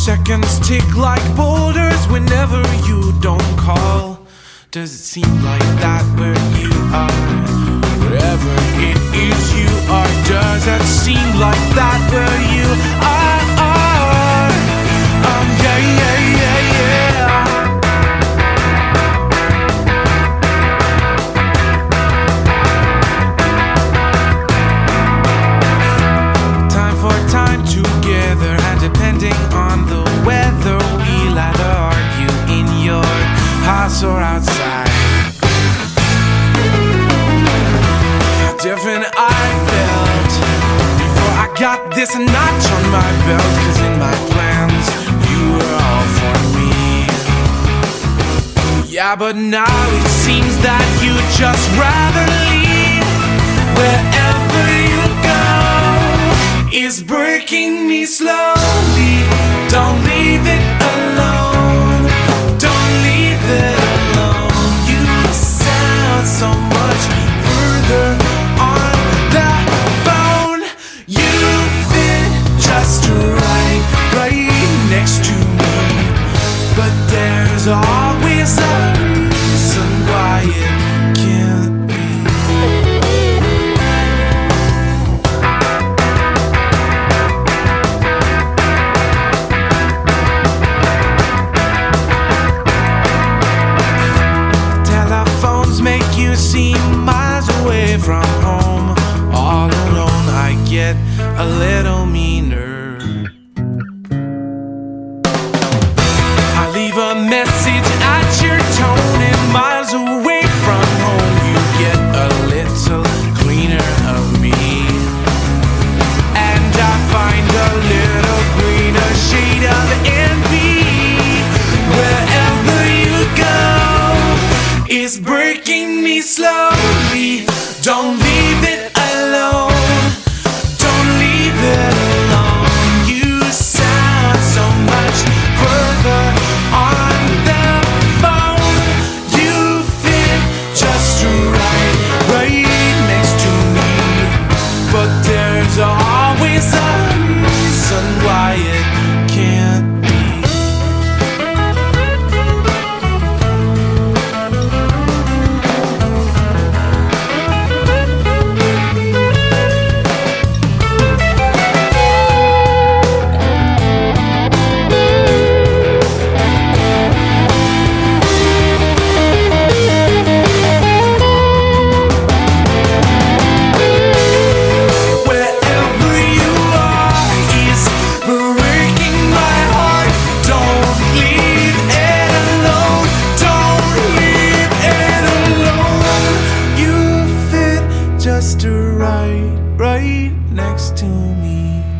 Seconds tick like boulders whenever you don't call. Does it seem like that where you are? Wherever it is you are, does it seem like that where you are? Yeah, yeah, yeah, yeah. Time for time together, and depending on the weather, we'll either argue in your house or outside. How different I felt before I got this notch on my belt. 'Cause in my plans you were all for me. Yeah, but now it seems that you'd just rather leave. Wherever you go is breaking me slowly. Don't leave it alone. Don't leave it alone. You sound so much further on the phone. You fit just right, right next to me. But there's always a reason why it can't be. Telephones make you seem miles away from home. All alone I get a little meaner. I leave a message at your tone, and miles away from home you get a little cleaner of me. And I find a little greener shade of envy. Wherever you go is breaking me slowly. Don't leave it alone. Don't leave it alone. You sound so much further on the phone. You fit just right, right next to me. But there's always a reason why it can't be. Just right, right next to me.